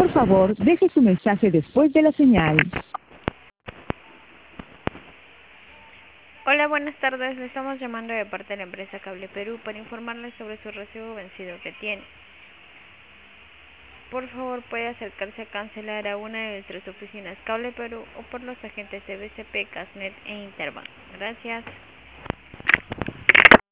Por favor, deje su mensaje después de la señal. Hola, buenas tardes. Le estamos llamando de parte de la empresa Cable Perú para informarle sobre su recibo vencido que tiene. Por favor, puede acercarse a cancelar a una de nuestras oficinas Cable Perú o por los agentes de BCP, Casnet e Interbank. Gracias.